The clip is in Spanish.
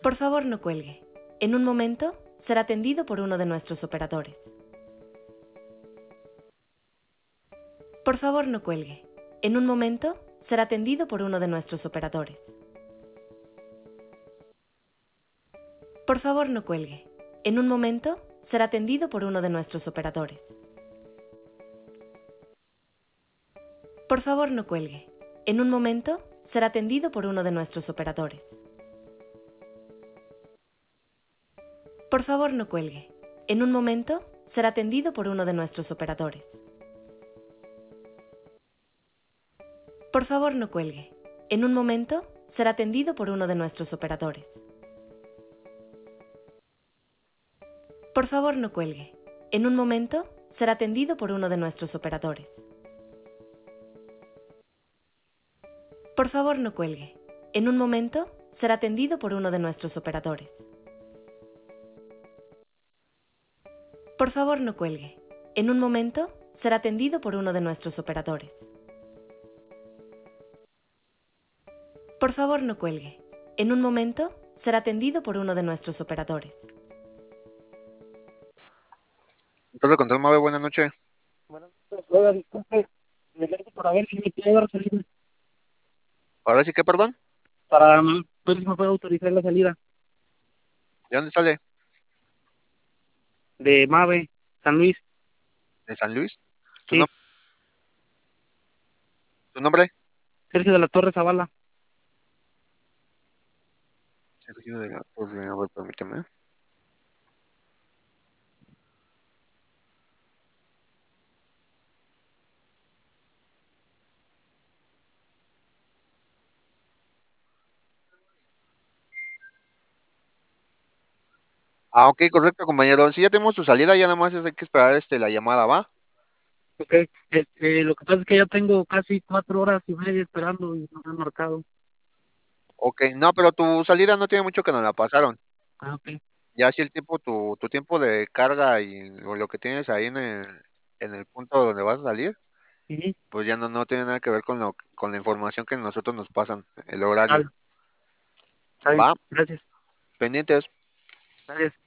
Por favor, no cuelgue. En un momento, será atendido por uno de nuestros operadores. Por favor, no cuelgue. En un momento, será atendido por uno de nuestros operadores. Por favor, no cuelgue. En un momento, será atendido por uno de nuestros operadores. Por favor, no cuelgue. En un momento, será atendido por uno de nuestros operadores. Por favor, no cuelgue. En un momento, será atendido por uno de nuestros operadores. Por favor, no cuelgue. En un momento, será atendido por uno de nuestros operadores. Por favor, no cuelgue. En un momento, será atendido por uno de nuestros operadores. Por favor, no cuelgue. En un momento, será atendido por uno de nuestros operadores. Por favor, no cuelgue. En un momento, será atendido por uno de nuestros operadores. Por favor, no cuelgue. En un momento, será atendido por uno de nuestros operadores. Entonces, control Mave, buenas noches. Buenas noches, oiga, disculpe, me llamo para ver si me puede dar salida, Ahora sí que, perdón, para ver si me puede autorizar la salida ¿de dónde sale? de Mave, San Luis, ¿De San Luis? ¿Tu, sí, nom- tu nombre? Sergio de la Torre Zavala. Sergio de la Torre, a ver, permíteme. Ah, ok, correcto, compañero. Si ya tenemos tu salida, ya nada más hay que esperar la llamada, ¿va? Ok, lo que pasa es que ya tengo casi 4 horas y media esperando y no me han marcado. Ok, no, pero tu salida no tiene mucho que nos la pasaron. Ah, ok, Ya si el tiempo, tu tiempo de carga y o lo que tienes ahí en el punto donde vas a salir, sí, pues ya no tiene nada que ver con la información que nosotros nos pasan, el horario. dale, está bien, Va, gracias, pendientes. gracias.